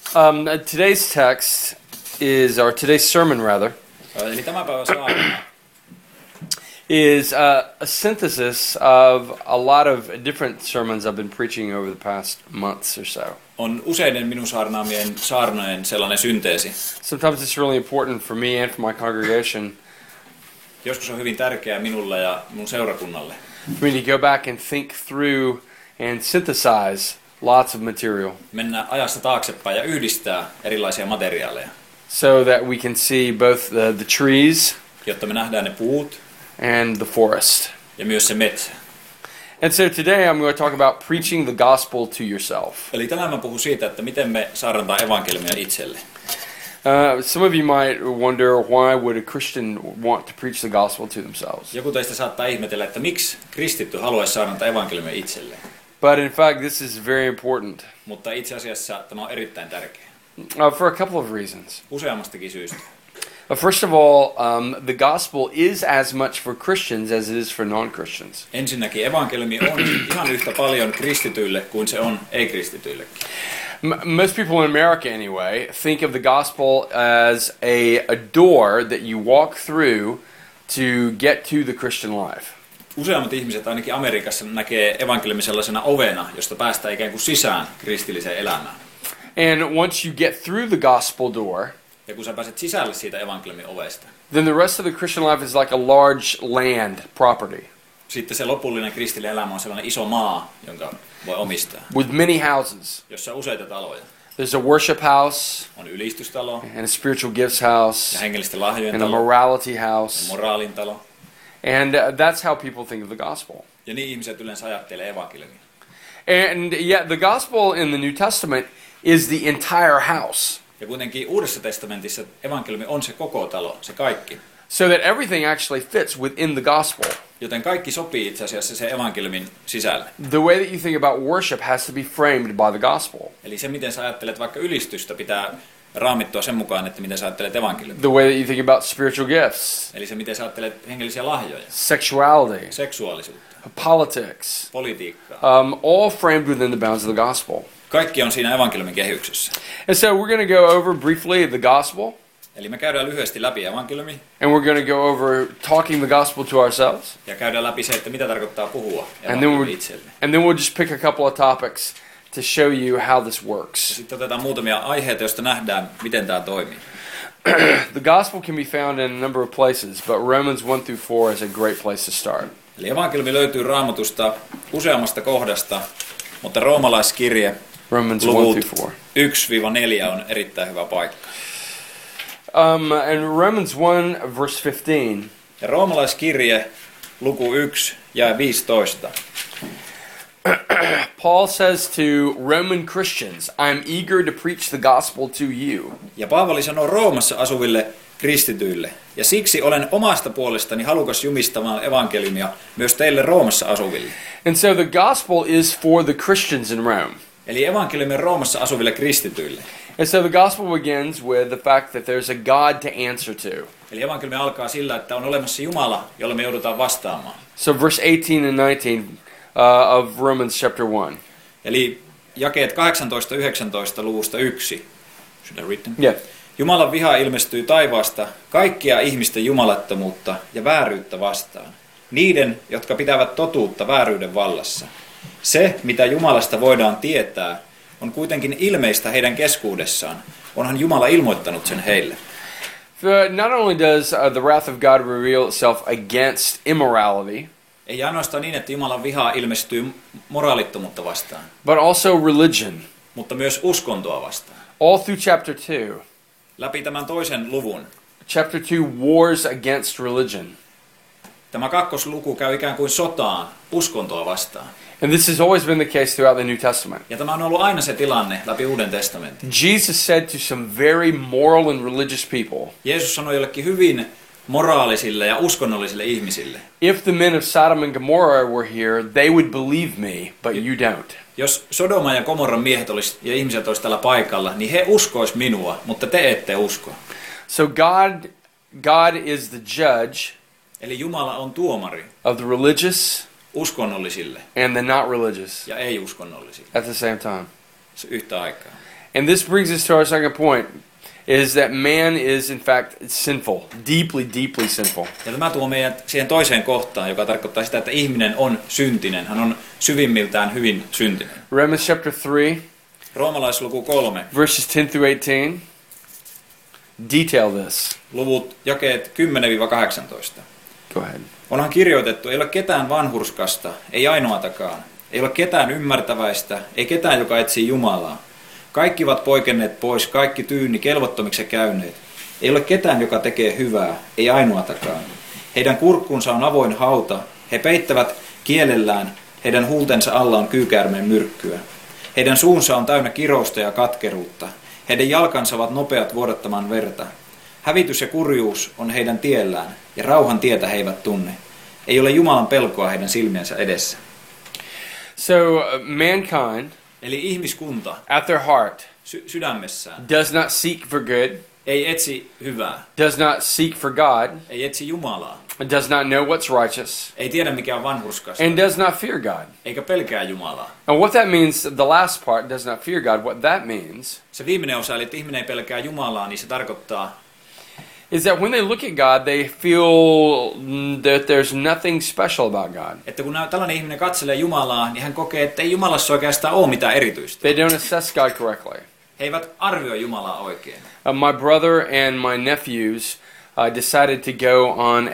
Today's text is, or today's sermon rather, Eli tämän päivän saarna is a synthesis of a lot of different sermons I've been preaching over the past months or so. on useiden minun saarnaamien saarnojen sellainen synteesi. Sometimes it's really important for me and for my congregation Joskus on hyvin tärkeää minulle ja mun seurakunnalle. for me to go back and think through and synthesize lots of material Mennä ajassa taaksepäin ja yhdistää erilaisia materiaaleja, so that we can see both the trees jotta me nähdään ne puut and the forest. ja myös se metsä. And so today I'm going to talk about preaching the gospel to yourself. Eli tänään mä puhun siitä, että miten me saarnataan evankeliumia itselle. Some of you might wonder, why would a Christian want to preach the gospel to themselves? Joku teistä saattaa ihmetellä, että miksi kristitty haluaisi saarnata evankeliumia itselle. But in fact, this is very important Mutta itse asiassa tämä on erittäin tärkeä. for a couple of reasons. Useammastakin syystä. First of all, the gospel is as much for Christians as it is for non-Christians. Ensinnäkin evankeliumi on ihan yhtä paljon kristityille kuin se on ei-kristityillekin. Most people in America, anyway, think of the gospel as a door that you walk through to get to the Christian life. Useammat ihmiset ainakin Amerikassa näkee evankeliumin sellaisena ovena, josta päästään ikään kuin sisään kristilliseen elämään. And once you get through the gospel door, Ja kun sä pääset sisälle siitä evankeliumin ovesta, then the rest of the Christian life is like a large land property sitten se lopullinen kristillinen elämä on sellainen iso maa, jonka voi omistaa, with many houses. jossa on useita taloja. There's a worship house, On ylistystalo and a spiritual gifts house, ja hengellisten lahjojen and a talo morality ja house. moraalin talo. And that's how people think of the gospel. Ja niin ihmiset yleensä ajattelee evankeliumia. And yet the gospel in the New Testament is the entire house. Ja kuitenkin Uudessa testamentissa evankeliumi on se koko talo, se kaikki. So that everything actually fits within the gospel. Joten kaikki sopii itse asiassa se evankeliumin sisälle. The way that you think about worship has to be framed by the gospel. Eli se, miten sä ajattelet vaikka ylistystä, pitää raamittua sen mukaan, että miten sä ajattelet evankeliumia. The way that you think about spiritual gifts, Eli se, miten sä ajattelet hengellisiä lahjoja, sexuality, seksuaalisuutta, politics, politiikkaa. all framed within the bounds of the gospel. Kaikki on siinä evankeliumin kehyksessä. And so we're going to go over briefly the gospel, Eli me käydään lyhyesti läpi evankeliumi and we're going to go over talking the gospel to ourselves, ja käydään läpi se, että mitä tarkoittaa puhua and then evankeliumi itselle. we'll just pick a couple of topics to show you how this works. Sitten otetaan muutamia aiheita, joista nähdään, miten tämä toimii. The gospel can be found in a number of places, but Romans 1 through 4 is a great place to start. Eli evankeliumi löytyy Raamatusta useammasta kohdasta, mutta roomalaiskirje Romans 1 luvut through 4. 1-4 on erittäin hyvä paikka. And Romans 1 verse 15, Ja roomalaiskirje luku 1 ja 15. Paul says to Roman Christians, I'm eager to preach the gospel to you. Ja Paavali sanoo Roomassa asuville kristityille, ja siksi olen omasta puolestani halukas jumistamaan evankeliumia myös teille Roomassa asuville. And so the gospel is for the Christians in Rome. Eli evankeliumi on Roomassa asuville kristityille. And so the gospel begins with the fact that there's a God to answer to. Eli evankeliumi alkaa sillä, että on olemassa Jumala, jolle me joudutaan vastaamaan. So verse 18 and 19 of Romans chapter 1. Eli jakeet 18-19 luvusta 1. Should I read them? Yeah. Jumalan viha ilmestyy taivaasta kaikkia ihmisten jumalattomuutta ja vääryyttä vastaan. Niiden, jotka pitävät totuutta vääryyden vallassa. Se, mitä Jumalasta voidaan tietää, on kuitenkin ilmeistä heidän keskuudessaan. Onhan Jumala ilmoittanut sen heille. Not only does the wrath of God reveal itself against immorality, Ei ainoastaan niin, että Jumalan viha ilmestyy moraalittomuutta vastaan, but also religion. mutta myös uskontoa vastaan. All through chapter 2. Läpi tämän toisen luvun. Chapter 2 wars against religion. Tämä kakkosluku käy ikään kuin sotaan uskontoa vastaan. And this has always been the case throughout the New Testament. Ja tämä on ollut aina se tilanne läpi Uuden testamentin. Jesus said to some very moral and religious people, Jeesus sanoi jollekin hyvin moraalisille ja uskonnollisille ihmisille, if the men of Sodom and Gomorrah were here, they would believe me, but you don't. jos Sodoma ja Gomorran miehet ja ihmiset olisi tällä paikalla, niin he uskois minua, mutta te ette usko. So God is the judge Eli Jumala on tuomari of the religious uskonnollisille and the not religious ja ei-uskonnollisille at the same time. yhtä aikaa. And this brings us to our second point, is that man is in fact sinful, deeply sinful. Ja tämä tuo meidät siihen toiseen kohtaan, joka tarkoittaa sitä, että ihminen on syntinen. Hän on syvimmiltään hyvin syntinen. Romans chapter 3, Roomalaisluku 3, verses 10 through 18, detail this. luvut jakeet 10-18. Go ahead. Onhan kirjoitettu, ei ole ketään vanhurskasta, ei ainoatakaan. Ei ole ketään ymmärtäväistä, ei ketään, joka etsii Jumalaa. Kaikki ovat poikenneet pois, kaikki tyynni, kelvottomiksi käyneet. Ei ole ketään, joka tekee hyvää, ei ainoatakaan. Heidän kurkkunsa on avoin hauta, he peittävät kielellään, heidän huultensa alla on kyykäärmeen myrkkyä. Heidän suunsa on täynnä kirousta ja katkeruutta, heidän jalkansa ovat nopeat vuodattamaan verta. Hävitys ja kurjuus on heidän tiellään, ja rauhan tietä he eivät tunne. Ei ole Jumalan pelkoa heidän silmiensä edessä. So mankind, Eli ihmiskunta at their heart, sydämessään does not seek for good, ei etsi hyvää, does not seek for God, ei etsi Jumalaa, does not know what's righteous, ei tiedä mikä on vanhurskasta, and does not fear God. eikä pelkää Jumalaa. And what that means, the last part, does not fear God, what that means Se viimeinen osa, eli että ihminen ei pelkää Jumalaa, niin se tarkoittaa, is that when they look at God, they feel that there's nothing special about God. että kun tällainen ihminen katselee Jumalaa, niin hän kokee, että ei Jumalassa oikeastaan ole mitään erityistä. They don't assess God correctly. He eivät arvioi Jumalaa oikein. My brother and my nephews decided to go on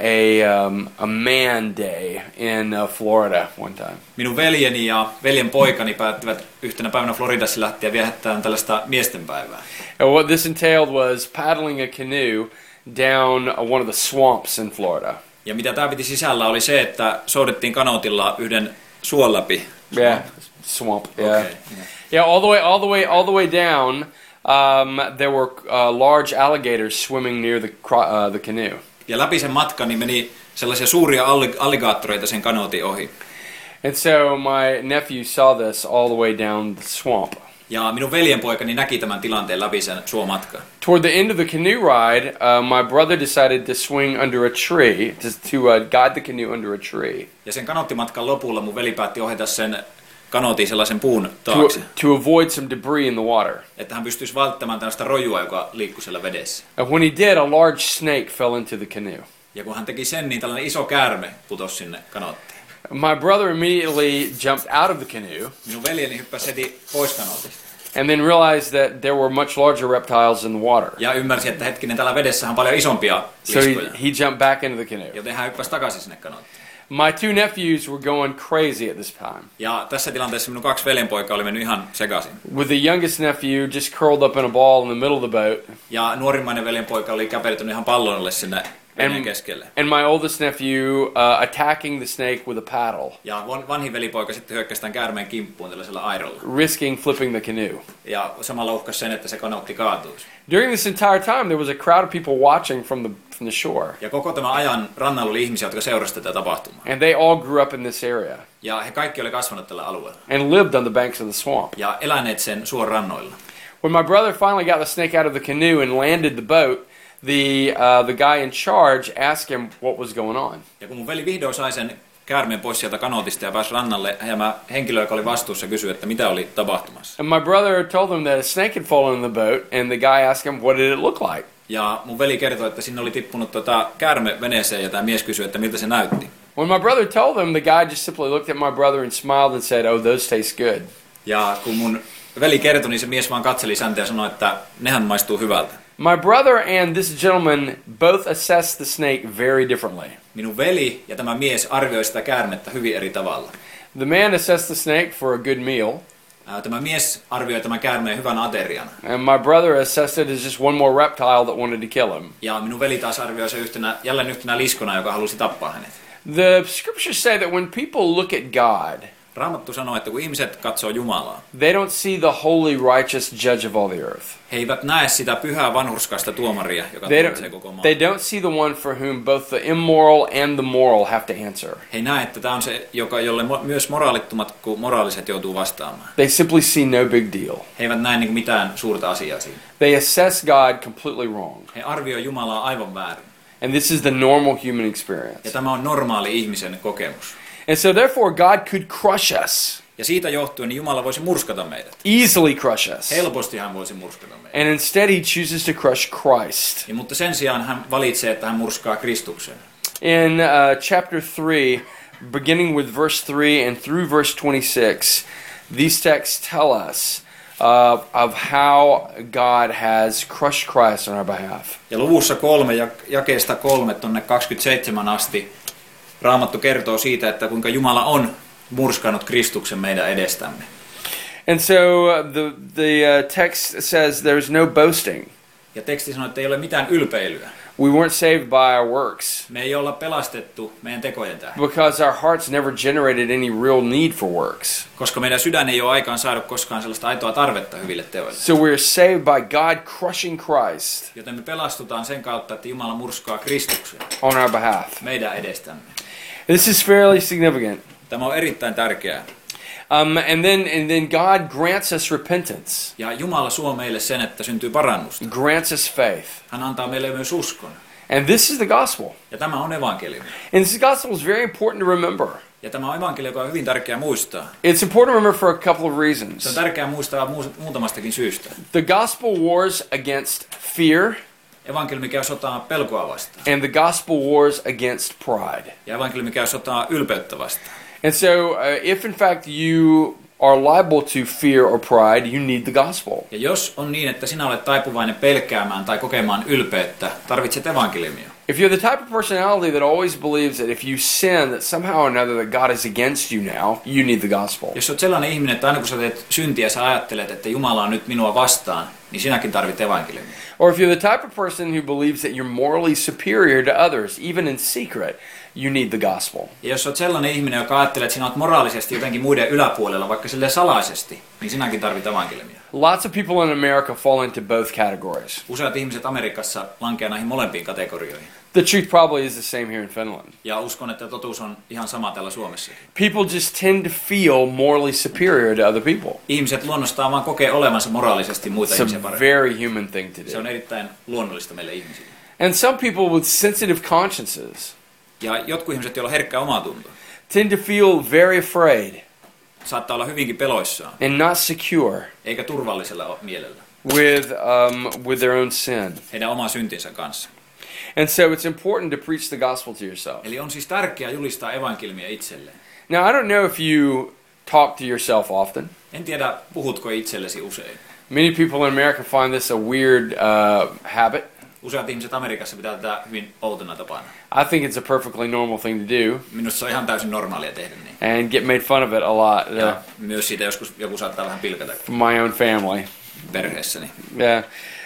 a man day in Florida one time. Minun veljeni ja veljen poikani päättivät yhtenä päivänä Floridassa lähteä viettämään tällaista miestenpäivää. And what this entailed was paddling a canoe down one of the swamps in Florida. Ja mitä tämä piti sisällä oli se, että soudettiin kanootilla yhden suon läpi. Yeah, swamp. Yeah. Okay. Yeah, all the way down. There were large alligators swimming near the canoe. Ja läpi sen matkan niin meni sellaisia suuria alligaattoreita sen kanootin ohi. And so my nephew saw this all the way down the swamp. Ja minun veljenpoikani näki tämän tilanteen läpi sen suomatkan. Toward the end of the canoe ride, my brother decided to swing under a tree, to guide the canoe under a tree. Ja sen kanoottimatkan lopulla mun veli päätti ohjata sen kanootin sellaisen puun taakse. To avoid some debris in the water. Että hän pystyisi välttämään tällaista rojua, joka liikkui siellä vedessä. And when he did, a large snake fell into the canoe. Ja kun hän teki sen, niin tällainen iso käärme putosi sinne kanoottiin. My brother immediately jumped out of the canoe. Minun veljeni hyppäsi heti pois kanootista. And then realized that there were much larger reptiles in the water. Ja ymmärsi, että hetkinen, täällä vedessä on paljon isompia So liskoja. he jumped back into the canoe. Joten hän hyppäsi takaisin sinne kanoottiin. My two nephews were going crazy at this time. Ja tässä tilanteessa minun 2 veljenpoikaa oli mennyt ihan sekaisin. With the youngest nephew just curled up in a ball in the middle of the boat. Ja nuorimmainen veljenpoika oli käpertynyt ihan pallolle sinne veneen keskelle. And my oldest nephew attacking the snake with a paddle, Ja vanhin velipoika sitten hyökkäsi tämän käärmeen kimppuun tällaisella airolla. risking flipping the canoe. Ja samalla uhkasi sen, että se kanootti kaatuisi. During this entire time, there was a crowd of people watching from the shore. Ja koko tämän ajan rannalla oli ihmisiä, jotka seurasivat tätä tapahtumaa. And they all grew up in this area Ja he kaikki oli kasvanut tällä alueella. and lived on the banks of the swamp. Ja eläneet sen suon rannoilla. When my brother finally got the snake out of the canoe and landed the boat, the guy in charge asked him what was going on. Ja kun mun veli vihdoin sai sen käärmeen pois sieltä kanootista ja pääsi rannalle, ja henkilö, joka oli vastuussa, kysyi, että mitä oli tapahtumassa. And my brother told him that a snake had fallen in the boat, and the guy asked him, what did it look like? Ja mun veli kertoi, että sinne oli tippunut käärme veneeseen, ja tämä mies kysyi, että miltä se näytti. When my brother told him, the guy just simply looked at my brother and smiled and said, oh, those taste good. Ja kun mun veli kertoi, niin se mies vaan katseli säntä ja sanoi, että nehän maistuu hyvältä. My brother and this gentleman both assessed the snake very differently. Minun veli ja tämä mies arvioi sitä käärmettä hyvin eri tavalla. The man assessed the snake for a good meal, Tämä mies arvioi tämän käärmeen hyvän aterian. and my brother assessed it as just one more reptile that wanted to kill him. Ja minun veli taas arvioi se jälleen yhtenä liskona, joka halusi tappaa hänet. The scriptures say that when people look at God, Raamattu sanoo, että kun ihmiset katsoo Jumalaa, they don't see the holy, righteous judge of all the earth. he eivät näe sitä pyhää vanhurskaista tuomaria, joka They tuomitsee koko maan. don't see the one for whom both the immoral and the moral have to answer. He näe, että tämä on se, jolle myös moraalittomat kuin moraaliset joutuu vastaamaan. They simply see no big deal. He eivät näe niin mitään suurta asiaa siinä. They assess God completely wrong. He arvioi Jumalaa aivan väärin. And this is the normal human Ja experience. tämä on normaali ihmisen kokemus. And so therefore God could crush us. Ja siitä johtuen niin Jumala voisi murskata meidät. easily crush us. Helposti hän voisi murskata meidät. And instead he chooses to crush Christ. Ja, mutta sen sijaan hän valitsee, että hän murskaa Kristuksen. In chapter 3, beginning with verse 3 and through verse 26, these texts tell us of how God has crushed Christ on our behalf. Ja luvussa 3 jakeesta 3 tonne 27 asti Raamattu kertoo siitä, että kuinka Jumala on murskannut Kristuksen meidän edestämme. And so the text says there's no boasting. Ja teksti sanoo, että ei ole mitään ylpeilyä. We weren't saved by our works Me ei olla pelastettu meidän tekojen tähden. because our hearts never generated any real need for works. Koska meidän sydän ei ole aikaan saanut koskaan sellaista aitoa tarvetta hyville teoille. So we're saved by God crushing Christ Joten me pelastutaan sen kautta, että Jumala murskaa Kristuksen on our behalf. meidän edestämme. This is fairly significant. Tämä on erittäin tärkeää. And then God grants us repentance, Ja Jumala suo meille sen, että syntyy parannusta. grants us faith. Hän antaa meille myös uskon. And this is the gospel. Ja tämä on evankeliumi. And this gospel is very important to remember. Ja tämä on evankeliumi, joka on hyvin tärkeää muistaa. It's important to remember for a couple of Se on reasons. tärkeää muistaa muutamastakin syystä. The gospel wars against fear, Evankeliumi käy sotaa pelkoa vastaan. and the gospel wars against pride. Ja evankeliumi käy sotaa ylpeyttä vastaan. And so, if in fact you are liable to fear or pride, you need the gospel. Ja jos on niin, että sinä olet taipuvainen pelkäämään tai kokemaan ylpeyttä, tarvitset evankeliumia. If you're the type of personality that always believes that if you sin, that somehow or another that God is against you now, you need the gospel. Jos olet sellainen ihminen, että aina kun sä teet syntiä, sä ajattelet, että Jumala on nyt minua vastaan, niin sinäkin tarvit evankeliumia. Or if you're the type of person who believes that you're morally superior to others, even in secret, you need the gospel. Ja jos olet sellainen ihminen, joka ajattelee, että sinä olet moraalisesti jotenkin muiden yläpuolella, vaikka silleen salaisesti, niin sinäkin tarvit evankeliumia. Lots of people in America fall into both categories. Useat ihmiset Amerikassa lankeaa näihin molempiin kategorioihin. The truth probably is the same here in Finland. Ja uskon, että totuus on ihan sama täällä Suomessakin. People just tend to feel morally superior to other people. Ihmiset luonnostaan vaan kokee olevansa moraalisesti muita It's ihmisiä a paremmin. very human thing to Se on do. erittäin luonnollista meille ihmisille. And some people with sensitive consciences Ja jotkut ihmiset, joilla on herkkä omatunto, tend to feel very afraid saattaa olla hyvinkin peloissaan, and not secure eikä turvallisella mielellä with their own sin. heidän oman syntinsä kanssa. And so it's important to preach the gospel to yourself. Eli on siis tärkeää julistaa evankeliumia itselleen. Now, I don't know if you talk to yourself often. En tiedä, puhutko itsellesi usein. Many people in America find this a weird habit. Useat ihmiset Amerikassa pitää tätä hyvin outona tapana. I think it's a perfectly normal thing to do Minusta se on ihan täysin normaalia tehdä niin. and get made fun of it a lot Ja myös siitä joskus joku saattaa vähän pilkata from my own family. perheessäni. Yeah.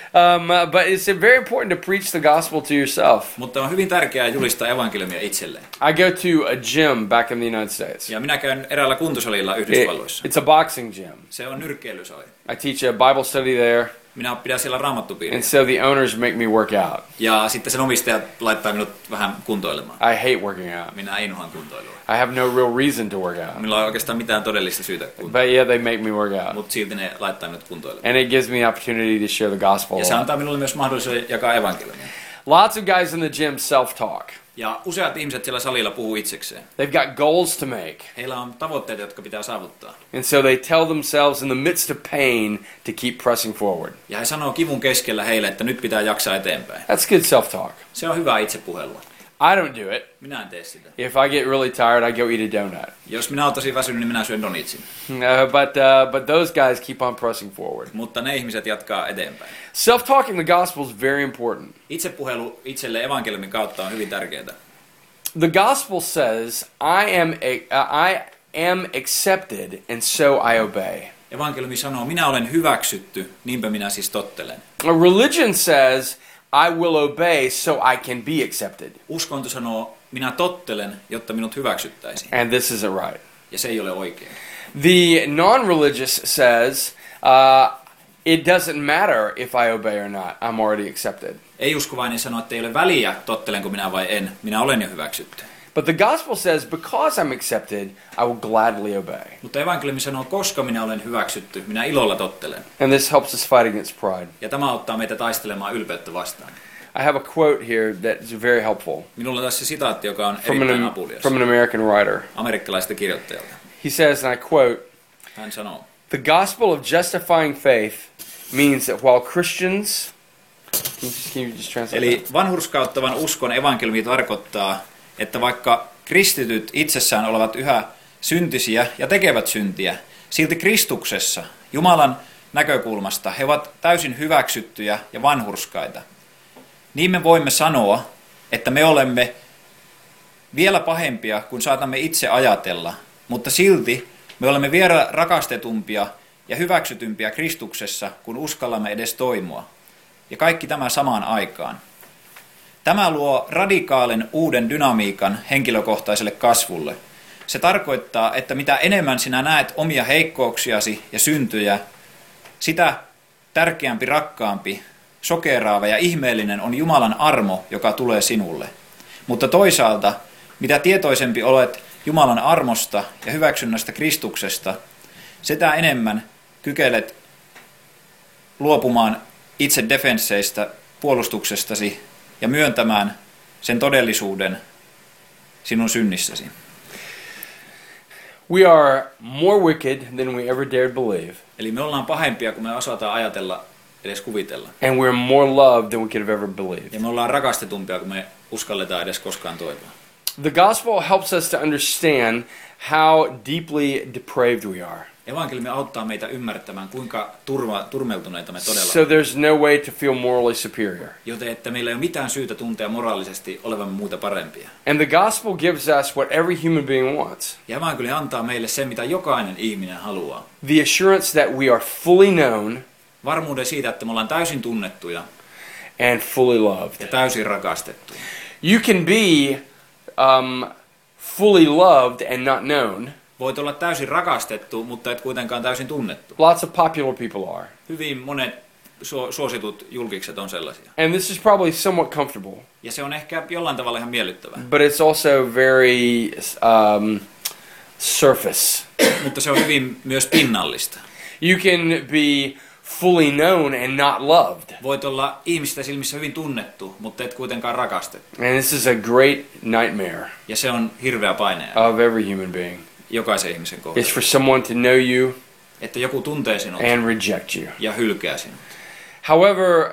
But it's very important to preach the gospel to yourself. Mutta on hyvin tärkeää julistaa evankeliumia itselleen. I go to a gym back in the United States. Ja minä käyn eräällä kuntosalilla Yhdysvalloissa. It's a boxing gym. Se on nyrkkeilysali. I teach a Bible study there, Minä pidän siellä and raamattupiiriä. so the owners make me work out. Ja sitten sen omistajat laittaa minut vähän kuntoilemaan. I hate working out. Minä inhoan kuntoilua. I have no real reason to work out. Minulla ei oikeastaan mitään todellista syytä kuntoilla. But yeah, they make me work out. Mutta silti ne laittaa minut kuntoilemaan. And it gives me the opportunity to share the gospel Ja a se lot. antaa minulle myös mahdollisuuden jakaa evankeliumia. Lots of guys in the gym self-talk. Ja useat ihmiset siellä salilla puhuu itsekseen. They've got goals to make. Heillä on tavoitteita, jotka pitää saavuttaa. And so they tell themselves in the midst of pain to keep pressing forward. Ja he sanoo kivun keskellä heille, että nyt pitää jaksaa eteenpäin. That's good self-talk. Se on hyvää itsepuhelua. I don't do it. Minä en tee sitä. If I get really tired, I go eat a donut. Jos minä olen tosi väsynyt, niin minä syön donitsin. But those guys keep on pressing forward. Mutta ne ihmiset jatkaa eteenpäin. Self-talk in the gospel is very important. Itsepuhelu itselle evankeliumin kautta on hyvin tärkeää. The gospel says, I am accepted, and so I obey. Evankeliumi sanoo, minä olen hyväksytty, niinpä minä siis tottelen. A religion says, I will obey so I can be accepted. Uskonto sanoo, minä tottelen, jotta minut hyväksyttäisiin. And this isn't right. Ja se ei ole oikein. The non-religious says, it doesn't matter if I obey or not. I'm already accepted. Ei-uskovainen sanoo, että ei ole väliä, tottelenko minä vai en. Minä olen jo hyväksytty. But the gospel says, because I'm accepted, I will gladly obey. Mutta evankeliumi sanoo, koska minä olen hyväksytty, minä ilolla tottelen. And this helps us fight against pride. Ja tämä auttaa meitä taistelemaan ylpeyttä vastaan. I have a quote here that is very helpful Minulla on tässä sitaatti, joka on from erittäin apulias. an American writer. Amerikkalaisesta kirjoittajalta. He says, and I quote, Hän sanoo, The gospel of justifying faith means that while Christians... Can you just translate eli that? vanhurskauttavan uskon evankeliumi tarkoittaa, että vaikka kristityt itsessään olevat yhä syntisiä ja tekevät syntiä, silti Kristuksessa, Jumalan näkökulmasta, he ovat täysin hyväksyttyjä ja vanhurskaita. Niin me voimme sanoa, että me olemme vielä pahempia kuin saatamme itse ajatella, mutta silti me olemme vielä rakastetumpia ja hyväksytympiä Kristuksessa, kun uskallamme edes toimua. Ja kaikki tämä samaan aikaan. Tämä luo radikaalin uuden dynamiikan henkilökohtaiselle kasvulle. Se tarkoittaa, että mitä enemmän sinä näet omia heikkouksiasi ja syntyjä, sitä tärkeämpi, rakkaampi, sokeraava ja ihmeellinen on Jumalan armo, joka tulee sinulle. Mutta toisaalta, mitä tietoisempi olet Jumalan armosta ja hyväksynnästä Kristuksesta, sitä enemmän kykelet luopumaan itse defensseistä, puolustuksestasi ja myöntämään sen todellisuuden sinun synnissäsi. We are more wicked than we ever dared believe. Eli me ollaan pahempia kuin me osataan ajatella, edes kuvitella. And we're more loved than we could have ever believed. Ja me ollaan rakastetumpia kuin me uskalletaan edes koskaan toivoa. The gospel helps us to understand how deeply depraved we are. Evankeliumi auttaa meitä ymmärtämään, kuinka turmeltuneita me todella So there's no way to feel morally superior. joten että meillä ei ole mitään syytä tuntea moraalisesti olevamme muuta parempia. And the gospel gives us what every human being wants. Ja evankeliumi antaa meille sen, mitä jokainen ihminen haluaa. The assurance that we are fully known Varmuuden siitä, että me ollaan täysin tunnettuja and fully loved. ja täysin rakastettuja. You can be fully loved and not known. Voit olla täysin rakastettu, mutta et kuitenkaan täysin tunnettu. Lots of popular people are. Hyvin monet suositut julkikset on sellaisia. And this is probably somewhat comfortable. Ja se on ehkä jollain tavalla ihan miellyttävää. But it's also very surface. Mutta se on hyvin myös pinnallista. You can be fully known and not loved. Voit olla ihmisten silmissä hyvin tunnettu, mutta et kuitenkaan rakastettu. And this is a great nightmare Ja se on hirveä paine of every human being. jokaisen ihmisen kohdalla. It's for someone to know you Että joku tuntee sinut and reject you. ja hylkää sinut. However,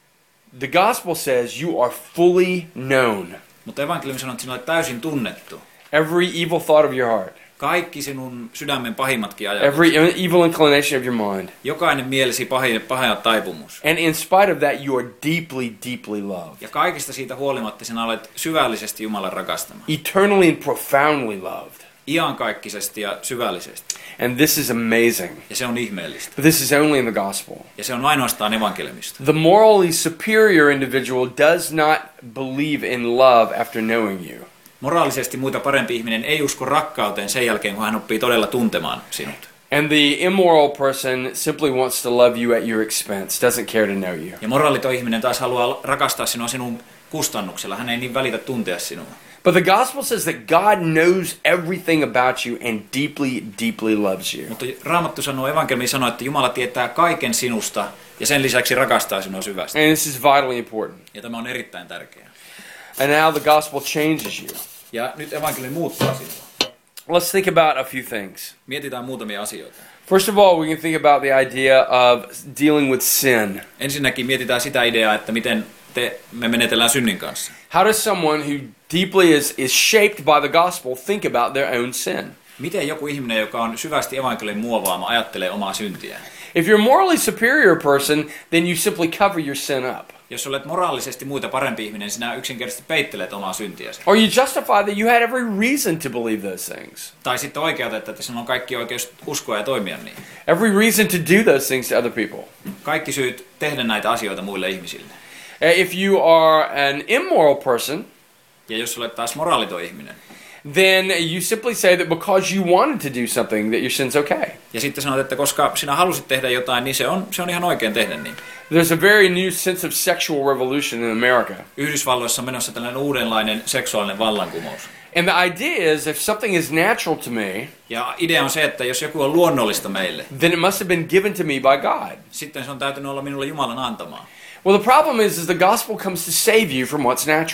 the gospel says you are fully known. Mutta evankeliumi sanoo, että sinä olet täysin tunnettu. Every evil thought of your heart, Kaikki sinun sydämen pahimmatkin ajatukset. every evil inclination of your mind. Jokainen mielesi paha taipumus. And in spite of that, you are deeply, deeply loved. Ja kaikista siitä huolimatta sinä olet syvällisesti Jumalan rakastama. Eternally and profoundly loved. Iankaikkisesti ja syvällisesti. And this is amazing. Ja se on ihmeellistä. But this is only in the gospel. Ja se on ainoastaan evankeliumista. The morally superior individual does not believe in love after knowing you. Moraalisesti muita parempi ihminen ei usko rakkauteen sen jälkeen, kun hän oppii todella tuntemaan sinut. And the immoral person simply wants to love you at your expense, doesn't care to know you. Ja moraaliton ihminen taas haluaa rakastaa sinua sinun kustannuksella. Hän ei niin välitä tuntea sinua. But the gospel says that God knows everything about you and deeply, deeply loves you. Mutta Raamattu sanoo, evankeliumi sanoo, että Jumala tietää kaiken sinusta ja sen lisäksi rakastaa sinua syvästi. And this is vitally important. Ja tämä on erittäin tärkeää. And how the gospel changes you. Ja nyt evankeliumi muuttaa sinua. Let's think about a few things. Mietitään muutamia asioita. First of all, we can think about the idea of dealing with sin. Ensinnäkin mietitään sitä ideaa, että miten me menetellään synnin kanssa. How does someone who deeply is shaped by the gospel think about their own sin? Miten joku ihminen, joka on syvästi evankeliumin muovaama, ajattelee omaa syntiään? If you're a morally superior person, then you simply cover your sin up. Jos olet moraalisesti muita parempi ihminen, sinä yksinkertaisesti peittelet omaa syntiäsi. Or you justify that you had every reason to believe those things. Tai sitten oikeutet, että sinulla on kaikki oikeus uskoa ja toimia niin. Every reason to do those things to other people. Kaikki syyt tehdä näitä asioita muille ihmisille. If you are an immoral person, Ja jos olet taas moraaliton ihminen, then you simply say that because you wanted to do something that your sin's okay. ja sitten sanot, että koska sinä halusit tehdä jotain, niin se on ihan oikein tehdä niin. There's a very new sense of sexual revolution in America. Yhdysvalloissa on menossa tällainen uudenlainen seksuaalinen vallankumous. And the idea is if something is natural to me, Ja idea on se, että jos joku on luonnollista meille, then it must have been given to me by God. sitten se on täytynyt olla minulle Jumalan antamaa. Well, the problem is the gospel comes to save you from what's natural.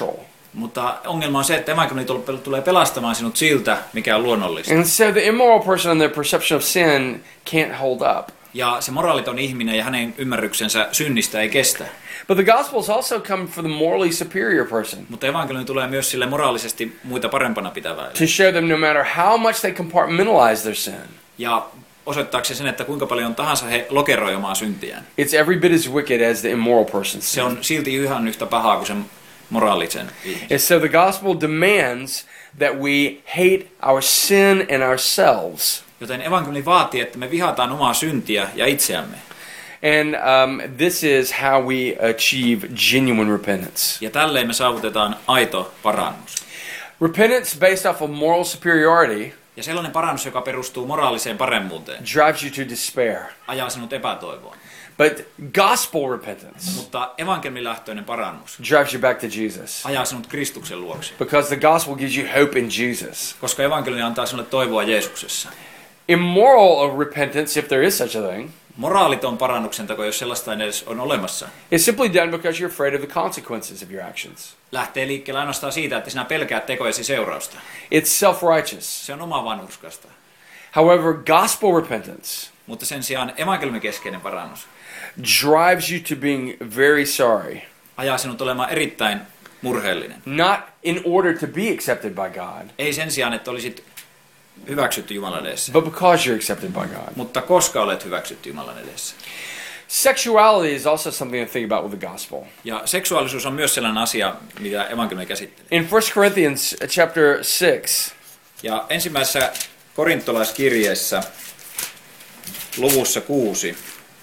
Mutta ongelma on se, että evankeliumi tulee pelastamaan sinut siltä, mikä on luonnollista. And so the immoral person and their perception of sin can't hold up. Ja se moraaliton ihminen ja hänen ymmärryksensä synnistä ei kestä. But the Gospels also come for the morally superior person Mutta evankeliumi tulee myös sille moraalisesti muita parempana pitäväille. to show them no matter how much they compartmentalize their sin, Ja osoittaakseen sen, että kuinka paljon tahansa he lokeroi omaa syntiään. it's every bit as wicked as the immoral person's Se sin. on silti ihan yhtä pahaa kuin sen moraalisen ihmisen. And so the gospel demands that we hate our sin and ourselves. Joten evankeliumi vaatii, että me vihataan omaa syntiä ja itseämme. And this is how we achieve genuine repentance. Ja tälleen me saavutetaan aito parannus. Repentance based off of moral superiority Ja sellainen parannus, joka perustuu moraaliseen paremmuuteen, drives you to despair. ajaa sinut epätoivoon. But gospel repentance Mutta evankeliumilähtöinen parannus drives you back to Jesus. ajaa sinut Kristuksen luokse. Because the gospel gives you hope in Jesus. Koska evankeliumi antaa sinulle toivoa Jeesuksessa. Immoral repentance, if there is such a thing, Moraaliton parannuksen tako, jos sellaista edes on olemassa, is simply done because you're afraid of the consequences of your actions. lähtee liikkeelle ainoastaan siitä, että sinä pelkäät tekojesi seurausta. It's self-righteous. Se on oma vanhurskasta. However, gospel repentance Mutta sen sijaan evankeliumikeskeinen parannus drives you to being very sorry, ajaa sinut olemaan erittäin murheellinen. not in order to be accepted by God, Ei sen sijaan, että olisit hyväksytty Jumalan edessä, but because you're accepted by God. mutta koska olet hyväksytty Jumalan edessä. Sexuality is also something to think about with the gospel. Ja seksuaalisuus on myös sellainen asia, mitä evankeliumi käsittelee. In 1 Corinthians chapter 6, Ja ensimmäisessä korintolaiskirjeessä luvussa 6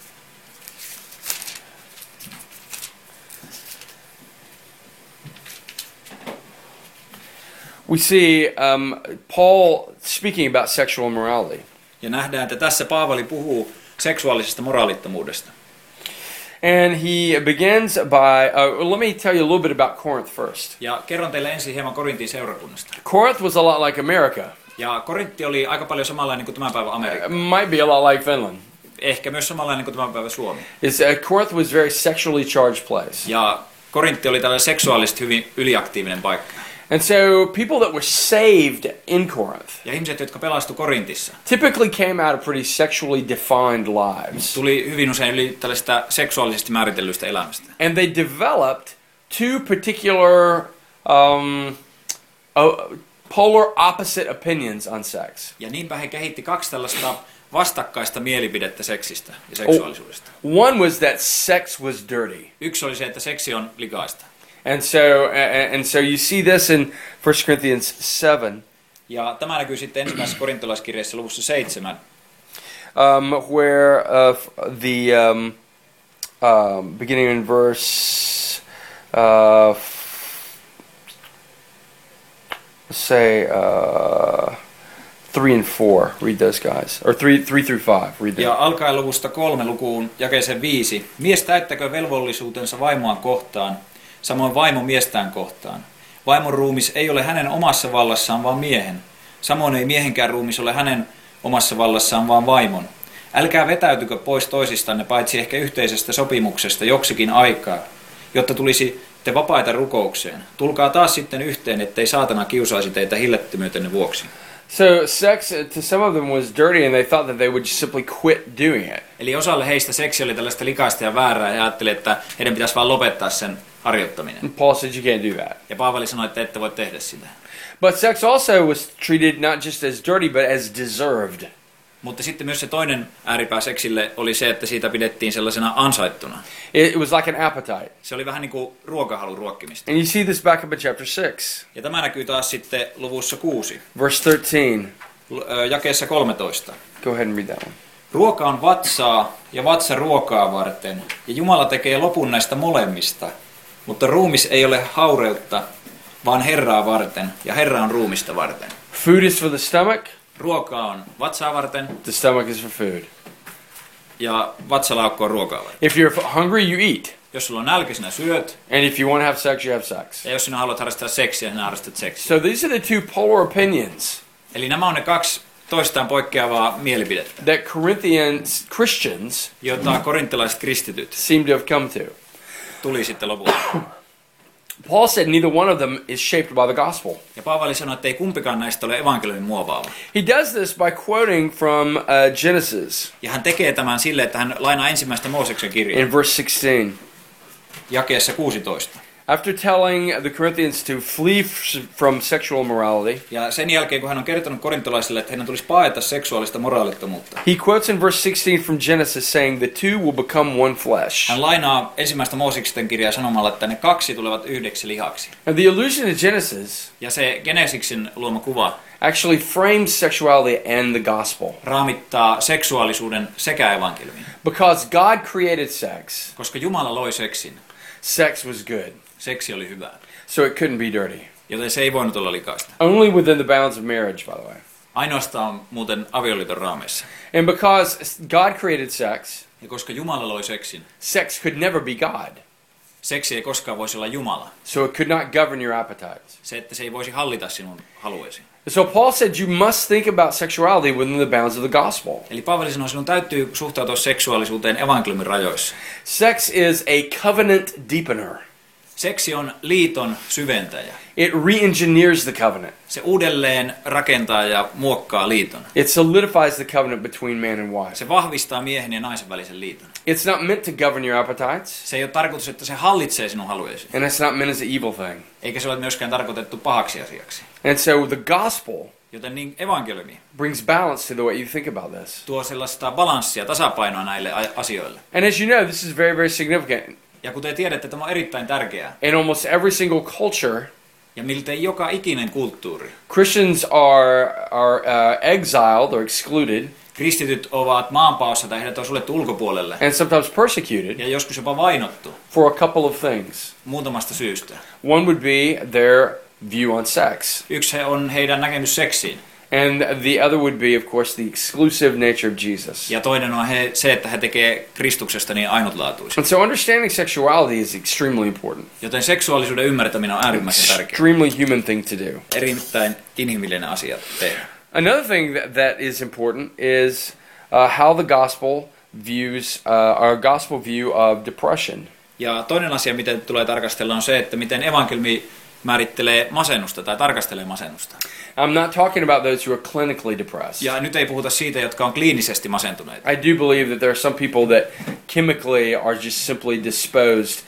we see Paul speaking about sexual immorality. ja nähdään, että tässä Paavali puhuu seksuaalisesta moraalittomuudesta. And he begins by, let me tell you a little bit about Corinth first. Ja kerron teille ensin hieman Korintin seurakunnasta. Corinth was a lot like America. Ja Korintti oli aika paljon samanlainen kuin tämän päivän Amerikka. Might be a lot like Finland. Ehkä myös samanlainen kuin tämän päivän Suomi. Corinth was a very sexually charged place. Ja Korintti oli tällainen seksuaalisesti hyvin yliaktiivinen paikka. And so people that were saved in Corinth Ja ihmiset, jotka pelastu Korintissa, typically came out of pretty sexually defined lives. tuli hyvin usein yli tällaista seksuaalisesti määritellystä elämästä. And they developed two particular polar opposite opinions on sex. Ja niinpä he kehitti kaksi tällaista vastakkaista mielipidettä seksistä ja seksuaalisuudesta. One was that sex was dirty. Yksi oli se, että seksi on likaista. And so you see this in 1 Corinthians 7, Ja tämä näkyy sitten ensimmäisessä korintolaiskirjassa luvussa 7, where beginning in verse, let's say 3 and 4. Read those guys, or 3 through 5. Read them. Ja alkaen luvusta 3 lukuun jakeeseen 5. Mies täyttäkö velvollisuutensa vaimoaan kohtaan, samoin vaimo miestään kohtaan. Vaimon ruumis ei ole hänen omassa vallassaan, vaan miehen. Samoin ei miehenkään ruumis ole hänen omassa vallassaan, vaan vaimon. Älkää vetäytykö pois toisistanne, paitsi ehkä yhteisestä sopimuksesta joksikin aikaa, jotta tulisi te vapaita rukoukseen. Tulkaa taas sitten yhteen, ettei saatana kiusaisi teitä hillettömyytenne vuoksi. So sex to some of them was dirty, and they thought that they would just simply quit doing it. Eli osalle heistä seksi oli tällaista likaista ja väärää, ja ajatteli, että heidän pitäisi vaan lopettaa sen harjoittaminen. And Paul said you can't do that. Ja Paavali sanoi, että ette voi tehdä sitä. But sex also was treated not just as dirty, but as deserved. Mutta sitten myös se toinen ääripää seksille oli se, että siitä pidettiin sellaisena ansaittuna. It was like an appetite. Se oli vähän niin kuin ruokahalun ruokkimista. And you see this back up in chapter 6, Ja tämä näkyy taas sitten luvussa 6, verse 13. jakeessa 13. Go ahead and read that one. Ruoka on vatsaa ja vatsa ruokaa varten, ja Jumala tekee lopun näistä molemmista. Mutta ruumis ei ole haureutta, vaan Herraa varten, ja Herra on ruumista varten. Food is for the stomach, Ruoka on vatsaa varten, the stomach is for food. ja vatsalaukko on ruokaa varten. If you're hungry, you eat. Jos sulla on nälkä, sinä syöt, And if you want to have sex, you have sex. ja jos sinä haluat harrastaa seksiä, sinä harrastat seksiä. So these are the two polar opinions Eli nämä on ne kaksi toistaan poikkeavaa mielipidettä, that Corinthian Christians jota korintilaiset kristityt seem to have come to. tuli sitten lopulta. Paul said neither one of them is shaped by the gospel. Ja Paavali sanoi, että ei kumpikaan näistä ole evankeliumin muovaava. He does this by quoting from Genesis Ja hän tekee tämän sille, että hän lainaa ensimmäistä Mooseksen kirjaa. in verse 16. Jakeessa 16. After telling the Corinthians to flee from sexual immorality, Ja sen jälkeen, kun hän on kertonut korintolaisille, että heidän tulisi paeta seksuaalista moraalittomuutta, he quotes in verse 16 from Genesis saying, the two will become one flesh. hän lainaa ensimmäistä Mooseksen kirjaa sanomalla, että ne kaksi tulevat yhdeksi lihaksi. And the allusion to Genesis Ja se Genesiksen luoma kuva actually frames sexuality and the gospel. raamittaa seksuaalisuuden sekä evankeliumin. Because God created sex, Koska Jumala loi seksin, sex was good, seksi oli hyvää. so it couldn't be dirty. Joten se ei voinut olla likaista. Only within the bounds of marriage, by the way. Ainoastaan muuten avioliiton raameissa. And because God created sex, Ja koska Jumala loi seksin, sex could never be God. seksi ei koskaan voisi olla Jumala. So it could not govern your appetites. Se, että se ei voisi hallita sinun haluesi. So Paul said you must think about sexuality within the bounds of the gospel. Eli Paavali sanoi, sinun täytyy suhtautua seksuaalisuuteen evankeliumin rajoissa. Sex is a covenant deepener. Seksi on liiton syventäjä. It re-engineers the covenant. Se uudelleen rakentaa ja muokkaa liiton. It solidifies the covenant between man and wife. Se vahvistaa miehen ja naisen välisen liiton. It's not meant to govern your appetites, Se ei ole tarkoitus, että se hallitsee sinun haluesi. and it's not meant as an evil thing. Eikä se ole myöskään tarkoitettu pahaksi asiaksi. And so the gospel Joten niin evankeliumi brings balance to the way you think about this. tuo sellaista balanssia, tasapainoa näille asioille. And as you know, this is very, very significant. Ja kuten tiedätte, tämä on erittäin tärkeää. In almost every single culture, Ja miltei joka ikinen kulttuuri. Christians are exiled or excluded, Kristityt ovat maanpaossa tai heidät on suljettu ulkopuolelle. and sometimes persecuted Ja joskus jopa vainottu for a couple of things. muutamasta syystä. One would be their view on sex, Yksi on heidän näkemys seksiin. and the other would be, of course, the exclusive nature of Jesus. Ja toinen on se, että he tekee Kristuksesta niin ainutlaatuisen. And so understanding sexuality is extremely important. Joten seksuaalisuuden ymmärtäminen on äärimmäisen tärkeää. Extremely human thing to do. Erittäin inhimillinen asia tehdä. Another thing that is important is how the gospel views our gospel view of depression. Ja toinen asia, mitä tulee tarkastella, on se, että miten evankeliumi määrittelee masennusta tai tarkastelee masennusta. I'm not talking about those who are clinically depressed. Ja nyt ei puhuta siitä, jotka on kliinisesti masentuneita. I do believe that there are some people that chemically are just simply disposed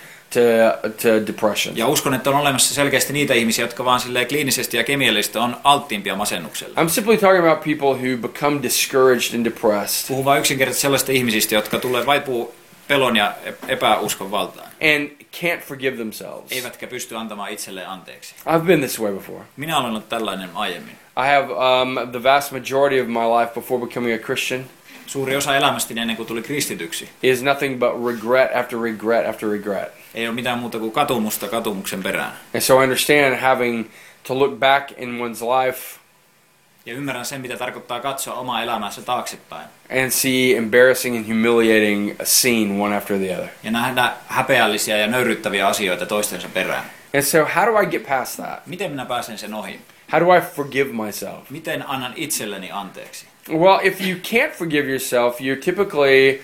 to depression. Ja uskon, että on olemassa selkeästi niitä ihmisiä, jotka vaan silleen kliinisesti ja kemiallisesti on alttiimpia masennukselle. I'm simply talking about people who become discouraged and depressed Puhun vain yksinkertaisesti sellaisista ihmisistä, jotka vaipuu pelon ja epäuskon valtaan. and can't forgive themselves. Eivätkä pysty antamaan itselleen anteeksi. I've been this way before. Minä olen ollut tällainen aiemmin. I have the vast majority of my life before becoming a Christian Suuri osa elämästäni ennen kuin tuli kristityksi. is nothing but regret after regret after regret. Ei ole mitään muuta kuin katumusta katumuksen perään. And so I understand having to look back in one's life Ja ymmärrän sen, mitä tarkoittaa katsoa omaa elämäänsä taaksepäin. and see embarrassing and humiliating a scene one after the other. Ja nähdä häpeällisiä ja nöyryttäviä asioita toistensa perään. And so how do I get past that? Miten minä pääsen sen ohi? How do I forgive myself? Miten annan itselleni anteeksi? Well, if you can't forgive yourself, you're typically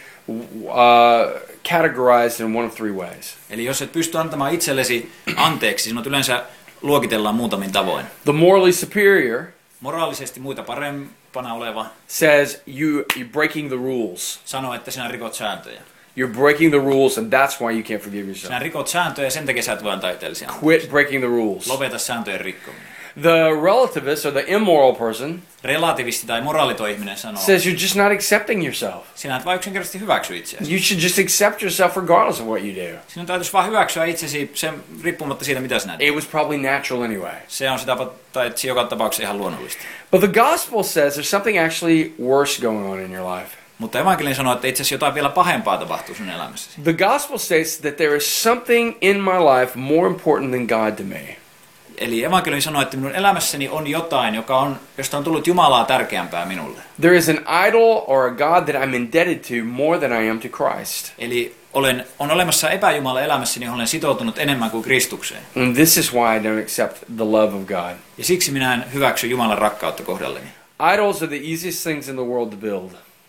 categorized in one of three ways. Eli jos et pysty antamaan itsellesi anteeksi, sinut yleensä luokitellaan muutamin tavoin. The morally superior Moraalisesti muita parempana oleva says you're breaking the rules. sanoo, että sinä rikot sääntöjä. You're breaking the rules, and that's why you can't forgive yourself. Sinä rikot sääntöjä ja sen takia sä et voi antaa itsellesi anteeksi. Quit breaking the rules. Lopeta sääntöjen rikkominen. The relativist or the immoral person Relativisti tai moraaliton ihminen sanoo, says you're just not accepting yourself. sinä et vaan yksinkertaisesti hyväksy itseäsi. You should just accept yourself regardless of what you do. Sinun täytyisi vaan hyväksyä itsesi sen riippumatta siitä, mitä sinä teet. It was probably natural anyway. Se on sitä, tai joka tapauksessa ihan luonnollista. But the gospel says there's something actually worse going on in your life. Mutta evankeliumi sanoo, että itse asiassa jotain vielä pahempaa tapahtuu sun elämässäsi. The gospel states that there is something in my life more important than God to me. Eli evankeliumi sanoo, että minun elämässäni on jotain, josta on tullut Jumalaa tärkeämpää minulle. There is an idol or a God that I'm indebted to more than I am to Christ. Eli on olemassa epäjumala elämässäni, johon olen sitoutunut enemmän kuin Kristukseen. And this is why I don't accept the love of God. Ja siksi minä en hyväksy Jumalan rakkautta kohdalleni. Idols are the easiest things in the world to build.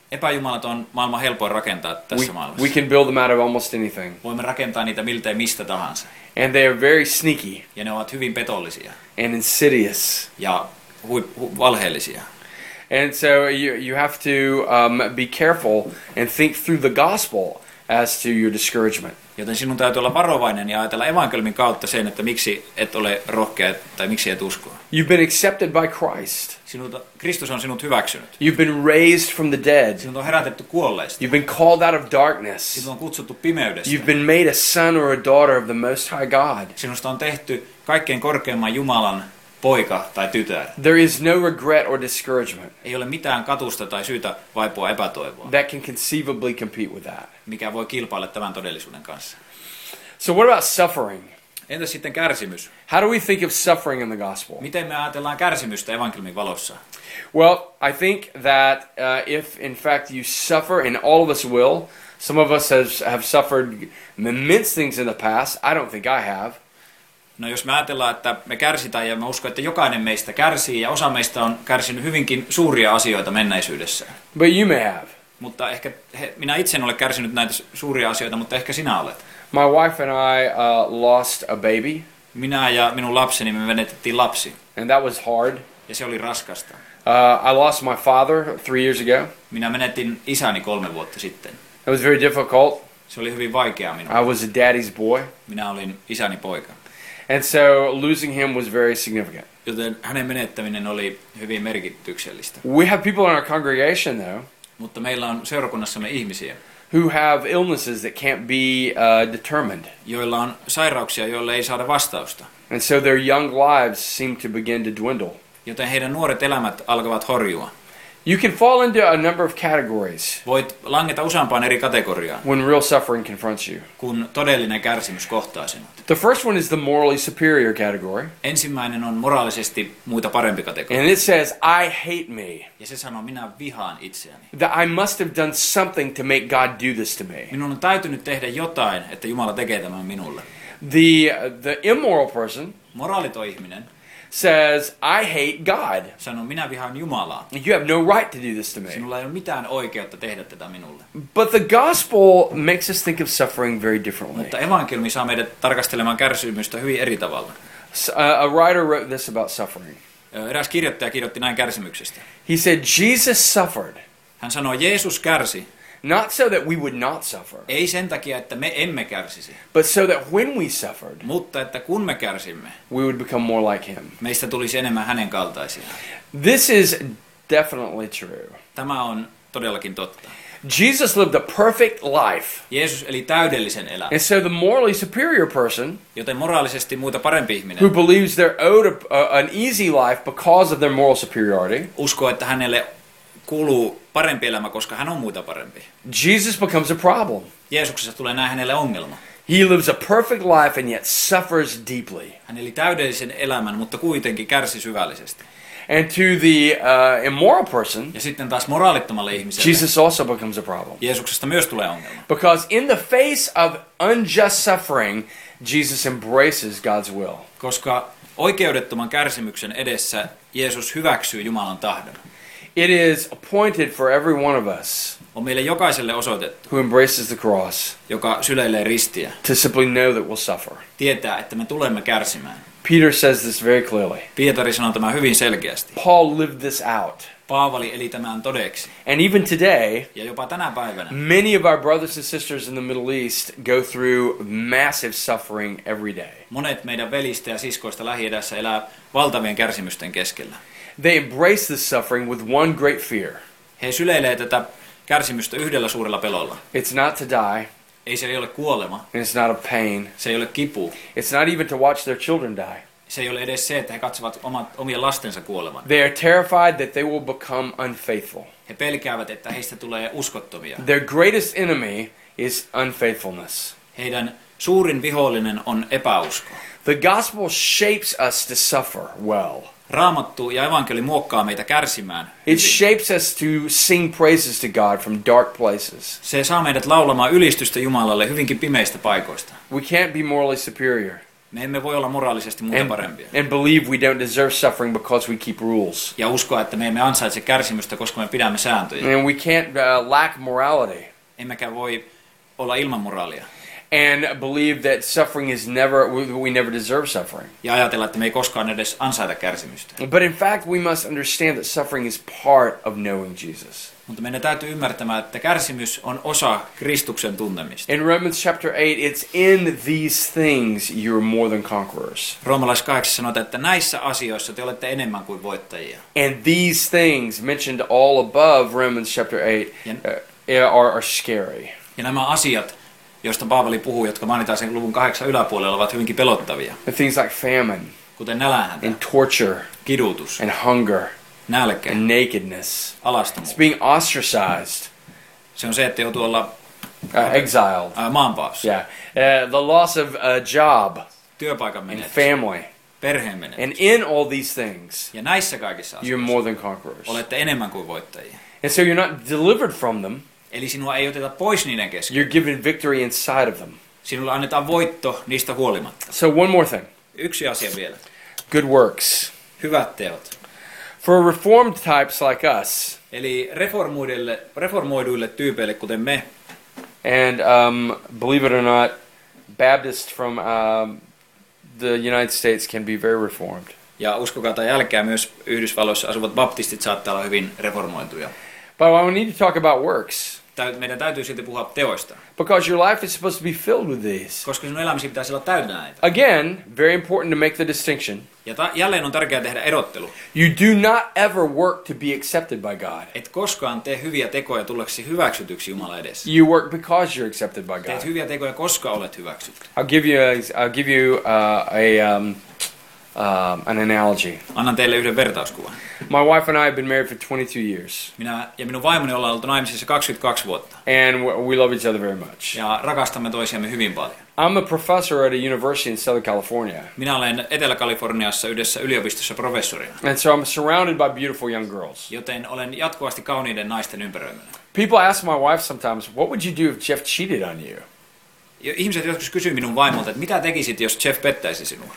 Epäjumalaton maailma on helpoin rakentaa tässä We maailmassa. can build them out of almost anything. Voimme rakentaa niitä miltei mistä tahansa. And they are very sneaky Ja ne ovat hyvin petollisia and insidious. ja valheellisia. And so you have to be careful and think through the gospel as to your discouragement. Joten sinun täytyy olla varovainen ja ajatella evankeliumin kautta sen, että miksi et ole rohkea tai miksi et usko. You've been accepted by Christ. Kristus on sinut hyväksynyt. You've been raised from the dead. Sinut on herätetty kuolleista. You've been called out of darkness. Sinut on kutsuttu pimeydestä. You've been made a son or a daughter of the Most High God. Sinusta on tehty kaikkein korkeimman Jumalan poika tai tytär. There is no regret or discouragement Ei ole mitään katusta tai syytä vaipua epätoivoa, that can conceivably compete with that. mikä voi kilpailla tämän todellisuuden kanssa. So what about suffering? Entäs sitten kärsimys? How do we think of suffering in the gospel? Miten me ajatellaan kärsimystä evankeliumin valossa? Well, I think that if in fact you suffer, and all of us will, some of us have suffered immense things in the past. I don't think I have. No jos me ajatellaan, että me kärsitään ja mä uskon, että jokainen meistä kärsii ja osa meistä on kärsinyt hyvinkin suuria asioita menneisyydessä. But you may have. Mutta ehkä minä itse en ole kärsinyt näitä suuria asioita, mutta ehkä sinä olet. My wife and I lost a baby, Minä ja minun lapseni me menetettiin lapsi and that was hard. ja se oli raskasta. I lost my father 3 years ago. Minä menetin isäni 3 vuotta sitten. It was very difficult. Se oli hyvin vaikeaa minulle. I was a daddy's boy, Minä olin isäni poika. and so losing him was very significant. Joten hänen menettäminen oli hyvin merkityksellistä. We have people in our congregation, though, Mutta meillä on seurakunnassamme ihmisiä, who have illnesses that can't be determined. joilla on sairauksia, joille ei saada vastausta. And so their young lives seem to begin to dwindle. Joten heidän nuoret elämät alkavat horjua. You can fall into a number of categories Voit langeta useampaan eri kategoriaan, when real suffering confronts you. kun todellinen kärsimys kohtaa sinut. The first one is the morally superior category. Ensimmäinen on moraalisesti muita parempi kategoria. And it says, I hate me. Ja se sanoo, minä vihaan itseäni. That I must have done something to make God do this to me. Minun on täytynyt tehdä jotain, että Jumala tekee tämän minulle. The immoral person Moraaliton ihminen says, I hate God. sanoo, minä vihaan Jumalaa. You have no right to do this to me. Sinulla ei ole mitään oikeutta tehdä tätä minulle. But the gospel makes us think of suffering very differently. Mutta evankeliumi saa meidät tarkastelemaan kärsimystä hyvin eri tavalla. A writer wrote this about suffering. Eräs kirjoittaja kirjoitti näin kärsimyksestä. He said, Jesus suffered, Hän sanoi, Jeesus kärsi, not so that we would not suffer, ei sen takia, että me emme kärsisi, but so that when we suffered, mutta että kun me kärsimme, we would become more like him. meistä tulisi enemmän hänen kaltaisiaan. This is definitely true. Tämä on todellakin totta. Jesus lived a perfect life. Jeesus eli täydellisen elämän, And so the morally superior person joten moraalisesti muuta parempi ihminen who believes they're owed an easy life because of their moral superiority, uskoo, että hänelle kuuluu parempi elämä, koska hän on muita parempi. Jesus becomes a problem. Jeesuksessa tulee näin hänelle ongelma. He lives a perfect life and yet suffers deeply. Hän eli täydellisen elämän, mutta kuitenkin kärsi syvällisesti. And to the immoral person, Ja sitten taas moraalittomalle ihmiselle Jesus also becomes a problem. Jeesuksesta myös tulee ongelma. Because in the face of unjust suffering, Jesus embraces God's will. Koska oikeudettoman kärsimyksen edessä Jeesus hyväksyy Jumalan tahdon. It is appointed for every one of us On meille jokaiselle osoitettu, who embraces the cross joka syleilee ristiä, to simply know that we'll suffer. tietää, että me tulemme kärsimään. Peter says this very clearly. Pietari sanoo tämän hyvin selkeästi. Paul lived this out. Paavali eli tämän todeksi. And even today, Ja jopa tänä päivänä many of our brothers and sisters in the Middle East go through massive suffering every day. monet meidän velistä ja siskoista Lähi-idässä elää valtavien kärsimysten keskellä. They embrace this suffering with one great fear. He syleilee tätä kärsimystä yhdellä suurella pelolla. It's not to die, Ei se ole kuolema, and it's not a pain. se ei ole kipu, It's not even to watch their children die. se ei ole edes se, että he katsovat omien lastensa kuolevan. They are terrified that they will become unfaithful. He pelkäävät, että heistä tulee uskottomia. Their greatest enemy is unfaithfulness. Heidän suurin vihollinen on epäusko. The gospel shapes us to suffer well. Raamattu ja evankeli muokkaa meitä kärsimään. It shapes us to sing praises to God from dark places. Se saa meidät laulamaan ylistystä Jumalalle hyvinkin pimeistä paikoista. We can't be morally superior. Me emme voi olla moraalisesti muuta parempia. and believe we don't deserve suffering because we keep rules. Ja uskoa, että me emme ansaitse kärsimystä, koska me pidämme sääntöjä. And we can't lack morality. Emmekä voi olla ilman moraalia. And believe that suffering is we never deserve suffering. Ja ajatella, että me ei koskaan edes ansaita kärsimystä. But in fact, we must understand that suffering is part of knowing Jesus. Mutta meidän täytyy ymmärtää, että kärsimys on osa Kristuksen tuntemista. In Romans chapter 8, it's in these things you're more than conquerors. Roomalais 8 sanotaan, että näissä asioissa te olette enemmän kuin voittajia. And these things mentioned all above Romans chapter 8 are scary. Ja nämä asiat, joista Paavali puhuu, jotka mainitaan sen luvun 8 yläpuolella, ovat hyvinkin pelottavia. And things like famine, Kuten nälänhäntä, and torture, kidutus, and hunger, nälkä, and nakedness. alastomuus. It's being ostracized, Se on se, että joutuu olla exiled. maanpaossa. Yeah. The loss of a job Työpaikan and menetys, family. perheen menetys. And in all these things, Ja näissä kaikissa you're asioissa more than conquerors. olette enemmän kuin voittajia. And so you're not delivered from them. Eli sinua ei oteta pois niiden kesken. You're given victory inside of them. Sinulle annetaan voitto niistä huolimatta. So one more thing. Yksi asia vielä. Good works. Hyvät teot. For reformed types like us, Eli reformoiduille tyypeille, kuten me, and believe it or not, Baptists from the United States can be very reformed. ja uskokaa tai älkää, myös Yhdysvalloissa asuvat baptistit saattaa olla hyvin reformoituja. But we need to talk about works. Meidän täytyy silti puhua teoista, Because your life is supposed to be filled with these. koska sinun elämäsi pitäisi olla täynnä näitä. Again, very important to make the distinction. Ja jälleen on tärkeää tehdä erottelu. You do not ever work to be accepted by God. Et koskaan tee hyviä tekoja tullaksesi hyväksytyksi Jumalan edessä. You work because you're accepted by Teet God. hyviä tekoja, koska olet hyväksytty. I'll give you an analogy. Annan teille yhden vertauskuvan. My wife and I have been married for 22 years, Minä ja minun vaimoni ollaan oltu naimisissa 22 vuotta. and we love each other very much. Ja rakastamme toisiamme hyvin paljon. I'm a professor at a university in Southern California, Minä olen Etelä-Kaliforniassa yhdessä yliopistossa professorina, and so I'm surrounded by beautiful young girls. joten olen jatkuvasti kauniiden naisten ympäröimänä. People ask my wife sometimes, what would you do if Jeff cheated on you? Ihmiset joskus kysyvät minun vaimolta, että mitä tekisit, jos Jeff pettäisi sinua?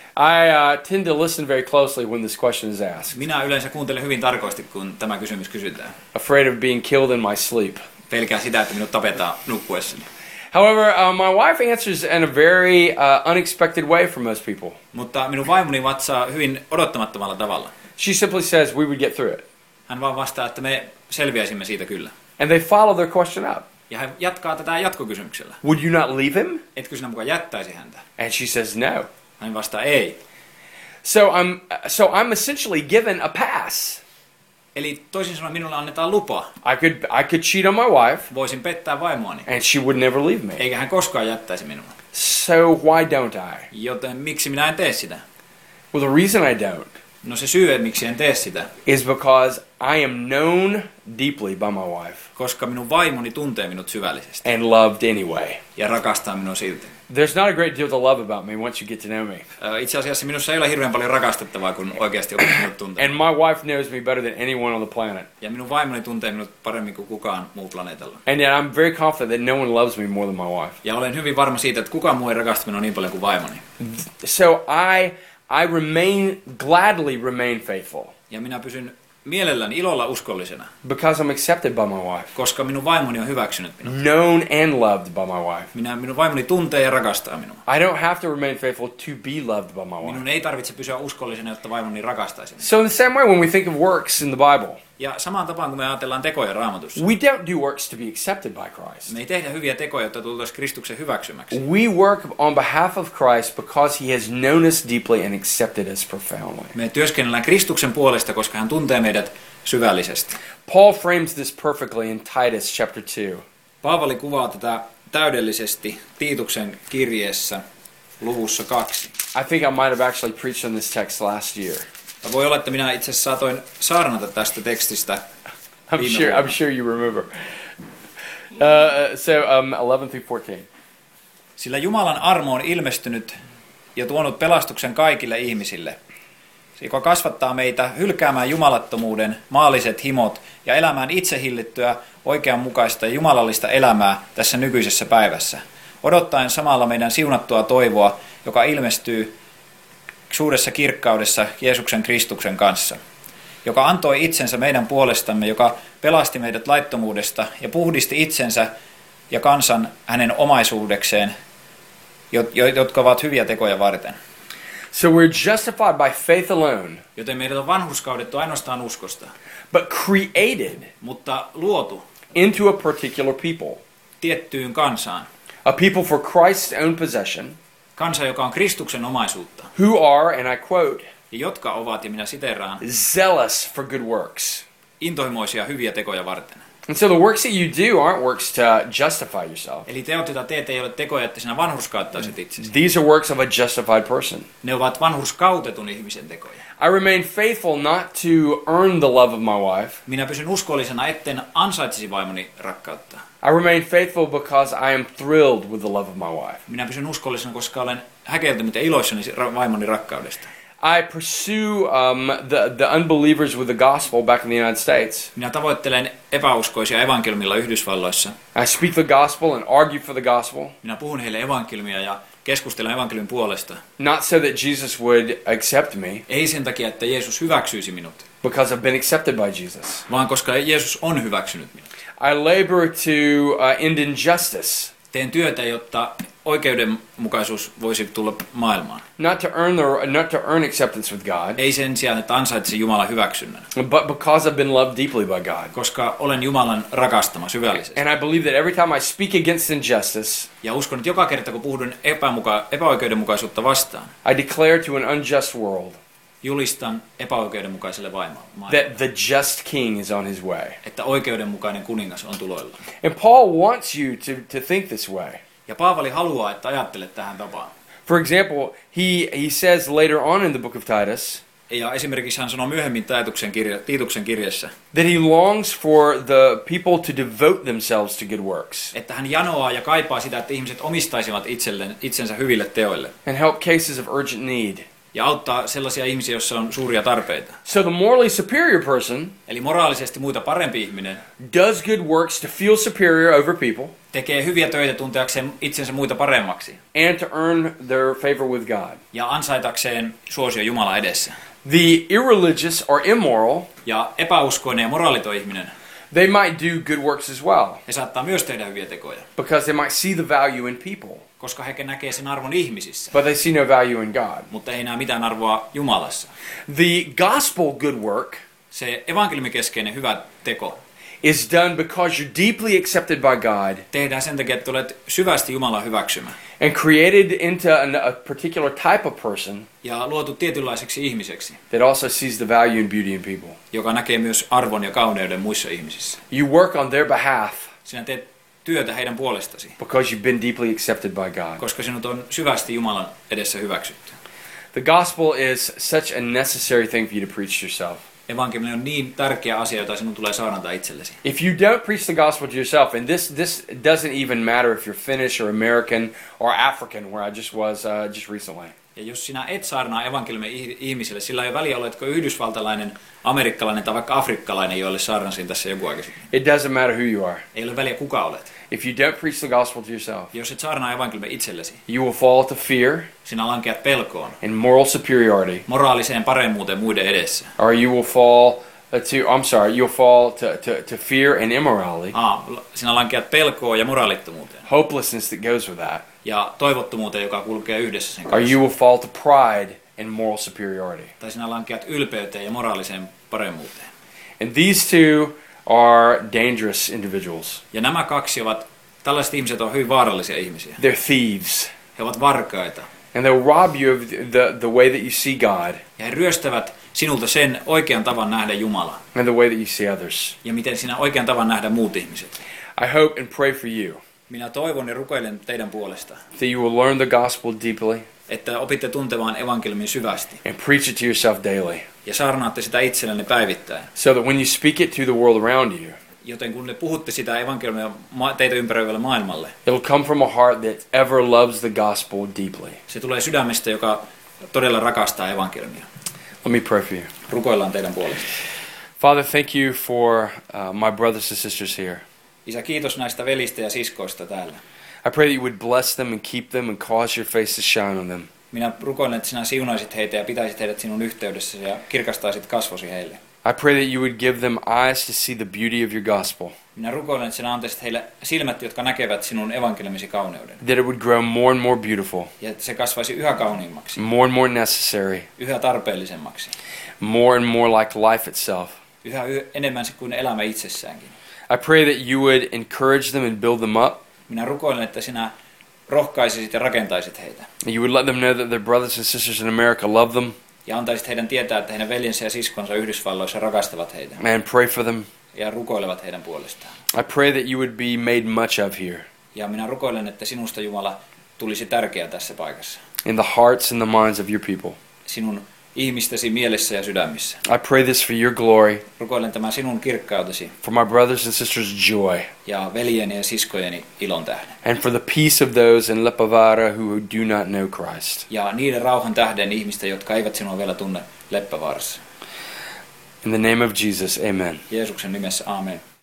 I tend to listen very closely when this question is asked, Minä yleensä kuuntelen hyvin tarkoisesti, kun tämä kysymys kysytään. afraid of being killed in my sleep. Pelkään sitä, että minut tapetaan nukkuessani. However, my wife answers in a very unexpected way for most people. Mutta minun vaimoni vatsaa hyvin odottamattomalla tavalla. She simply says, we would get through it. Hän vaan vastaa, että me selviäisimme siitä kyllä. And they follow their question up. Ja hän jatkaa tätä jatkokysymyksellä. Would you not leave him? Etkö sinä mukaan jättäisi häntä? And she says, no. Hän vastaa ei. So I'm essentially given a pass. Eli toisin sanoen minulle annetaan lupa. I could cheat on my wife, Voisin pettää vaimoani. and she would never leave me. Eikä hän koskaan jättäisi minua. So why don't I? Joten miksi minä en tee sitä? Well, the reason I don't No se syy, miksi en tee sitä, is because I am known deeply by my wife koska minun vaimoni tuntee minut syvällisesti and loved anyway. ja rakastaa minua silti. There's not a great deal to love about me once you get to know me. Itse asiassa minussa ei ole hirveän paljon rakastettavaa, kun oikeasti opit minut tuntea. And my wife knows me better than anyone on the planet. Ja minun vaimoni tuntee minut paremmin kuin kukaan muu planeetalla. And yet I'm very confident that no one loves me more than my wife. Ja olen hyvin varma siitä, että kukaan muu ei rakasta minua niin paljon kuin vaimoni. So I gladly remain faithful Ja minä pysyn mielelläni ilolla uskollisena, because I'm accepted by my wife. koska minun vaimoni on hyväksynyt minut. Known and loved by my wife. Minun vaimoni tuntee ja rakastaa minua. I don't have to remain faithful to be loved by my wife. Minun ei tarvitse pysyä uskollisena, jotta vaimoni rakastaisi minua. So in the same way, when we think of works in the Bible, Ja samaan tapaan, kun me ajatellaan tekoja Raamatussa, we don't do works to be accepted by Christ. me ei tehdä hyviä tekoja, jotta tultaisiin Kristuksen hyväksymäksi. We work on behalf of Christ because he has known us deeply and accepted us profoundly. Me työskennellään Kristuksen puolesta, koska hän tuntee meidät syvällisesti. Paul frames this perfectly in Titus chapter 2. Paavali kuvaa tätä täydellisesti Tiituksen kirjeessä luvussa 2. I think I might have actually preached on this text last year. Voi olla, että minä itse asiassa saatoin saarnata tästä tekstistä. I'm sure you remember. 11 through 14. Sillä Jumalan armo on ilmestynyt ja tuonut pelastuksen kaikille ihmisille, joka kasvattaa meitä hylkäämään jumalattomuuden, maalliset himot ja elämään itsehillittyä, oikeanmukaista ja jumalallista elämää tässä nykyisessä päivässä. odottaen samalla meidän siunattua toivoa, joka ilmestyy suuressa kirkkaudessa Jeesuksen Kristuksen kanssa, joka antoi itsensä meidän puolestamme, joka pelasti meidät laittomuudesta ja puhdisti itsensä ja kansan hänen omaisuudekseen, jotka ovat hyviä tekoja varten. So we're justified by faith alone, Joten meidät on vanhurskaudettu ainoastaan uskosta, but created mutta luotu into a particular people. tiettyyn kansaan. A people for Christ's own possession, Kansa, joka on Kristuksen omaisuutta, who are, and I quote, ja jotka ovat, ja minä siteeraan, zealous for good works. intohimoisia hyviä tekoja varten. And so the works that you do aren't works to justify yourself. Eli teot, joita teet, ei ole tekoja, että sinä vanhurskauttaisit itsesi. These are works of a justified person. Ne ovat vanhurskautetun ihmisen tekoja. I remain faithful not to earn the love of my wife. Minä pysyn uskollisena, etten ansaitsisi vaimoni rakkautta. I remain faithful because I am thrilled with the love of my wife. Minä pysyn uskollisena, koska olen häkeltynyt ja iloissani vaimoni rakkaudesta. I pursue the unbelievers with the gospel back in the United States. Minä tavoittelen epäuskoisia evankeliumilla Yhdysvalloissa. I speak the gospel and argue for the gospel, Minä puhun heille evankeliumia ja keskustelen evankeliumin puolesta. not so that Jesus would accept me, Ei sen takia, että Jeesus hyväksyisi minut, because I've been accepted by Jesus. vaan koska Jeesus on hyväksynyt minut. I labor to end injustice, Teen työtä, jotta oikeudenmukaisuus voisi tulla maailmaan. not to earn acceptance with God, Ei sen sijaan, että ansaitsisi Jumalan hyväksynnän, but because I've been loved deeply by God. koska olen Jumalan rakastama syvällisesti. And I believe that every time I speak against injustice, Ja uskon, että joka kerta, kun puhun epäoikeudenmukaisuutta vastaan, I declare to an unjust world julistan epäoikeudenmukaiselle maailmalle, that the just king is on his way. että oikeudenmukainen kuningas on tuloillaan. And Paul wants you to think this way. Ja Paavali haluaa, että ajattelet tähän tapaan. For example, he says later on in the book of Titus Ja esimerkiksi hän sanoo myöhemmin Tiituksen kirjassa, that he longs for the people to devote themselves to good works että hän janoaa ja kaipaa sitä, että ihmiset omistaisivat itsensä hyville teoille. and help cases of urgent need. Ja auttaa sellaisia ihmisiä, joissa on suuria tarpeita. So the morally superior person Eli moraalisesti muita parempi ihminen does good works to feel superior over people tekee hyviä töitä tunteakseen itsensä muita paremmaksi and to earn their favor with God. ja ansaitakseen suosio Jumala edessä. The irreligious or immoral, Ja epäuskoinen ja moraaliton ihminen, they might do good works as well he saattaa myös tehdä hyviä tekoja, because they might see the value in people, koska he näkee sen arvon ihmisissä, but they see no value in God. mutta ei näe mitään arvoa Jumalassa. The gospel good work Se evankeliumikeskeinen hyvä teko is done because you're deeply accepted by God tehdään sen takia, että olet syvästi Jumalan hyväksymä and created into a particular type of person ja luotu tietynlaiseksi ihmiseksi, that also sees the value and beauty in people. joka näkee myös arvon ja kauneuden muissa ihmisissä. You work on their behalf Sinä teet työtä heidän puolestasi, because you've been deeply accepted by God. koska sinut on syvästi Jumalan edessä hyväksytty. The gospel is such a necessary thing for you to preach yourself. Evankeliumi on niin tärkeä asia, jota sinun tulee saarnata itsellesi. If you don't preach the gospel to yourself, and this doesn't even matter if you're Finnish or American or African, where I just was just recently. Ja jos sinä et saarnaa evankeliumia ihmisille, sillä ei ole väliä, oletko yhdysvaltalainen, amerikkalainen tai vaikka afrikkalainen, joille saarnasin tässä joku aika sitten. It doesn't matter who you are. Ei ole väliä, kuka olet. If you don't preach the gospel to yourself, Jos et saarnaa evankeliumia itsellesi, you will fall to fear sinä lankeat pelkoon, and moral superiority, moraaliseen paremmuuteen muiden edessä. or you will fall you'll fall to fear and immorality, Sinä lankeat pelkoon ja moraalittomuuteen. hopelessness that goes with that, Ja toivottomuuteen, joka kulkee yhdessä sen or kanssa. you will fall to pride and moral superiority. Tai sinä lankeat ylpeyteen ja moraaliseen paremmuuteen. And these two are dangerous individuals. Ja nämä kaksi tällaiset ihmiset ovat hyvin vaarallisia ihmisiä. They're thieves. He ovat varkaita. And they'll rob you of the way that you see God Ja he ryöstävät sinulta sen oikean tavan nähdä Jumala. and the way that you see others. Ja miten sinä oikean tavan nähdä muut ihmiset. I hope and pray for you Minä toivon ja rukoilen teidän puolesta, that you will learn the gospel deeply että opitte tuntemaan evankeliumin syvästi. and preach it to yourself daily, Ja saarnaatte sitä itsellenne päivittäin. so that when you speak it to the world around you, Joten kun te puhutte sitä evankeliumia teitä ympäröivälle maailmalle, it'll come from a heart that ever loves the gospel deeply. se tulee sydämestä, joka todella rakastaa evankeliumia. Let me pray for you. Rukoillaan teidän puolesta. Father, thank you for my brothers and sisters here. Isä, kiitos näistä velistä ja siskoista täällä. I pray that you would bless them and keep them and cause your face to shine on them. Minä rukoilen, että sinä siunaisit heitä ja pitäisit heidät sinun yhteydessä ja kirkastaisit kasvosi heille. I pray that you would give them eyes to see the beauty of your gospel. Minä rukoilen, että sinä antaisit heille silmät, jotka näkevät sinun evankeliumisi kauneuden. That it would grow more and more beautiful. Ja että se kasvaisi yhä kauniimmaksi. More and more necessary. Yhä tarpeellisemmaksi. More and more like life itself. Yhä enemmän kuin elämä itsessäänkin. I pray that you would encourage them and build them up. Minä rukoilen, että sinä rohkaisisit ja rakentaisit heitä. You would let them know that their brothers and sisters in America love them. Ja antaisit heidän tietää, että heidän veljensä ja siskonsa Yhdysvalloissa rakastavat heitä. And pray for them. Ja rukoilevat heidän puolestaan. I pray that you would be made much of here. Ja minä rukoilen, että sinusta Jumala tulisi tärkeä tässä paikassa. In the hearts and the minds of your people. Sinun ihmistesi mielessä ja sydämissä. I pray this for your glory. Rukoilen tämän sinun kirkkautesi. For my brothers and sisters' joy. Ja veljeni ja siskojeni ilon tähden. And for the peace of those in Leppävaara who do not know Christ. Ja niiden rauhan tähden ihmistä, jotka eivät sinua vielä tunne Leppävaarassa. In the name of Jesus, amen. Jeesuksen nimessä, amen.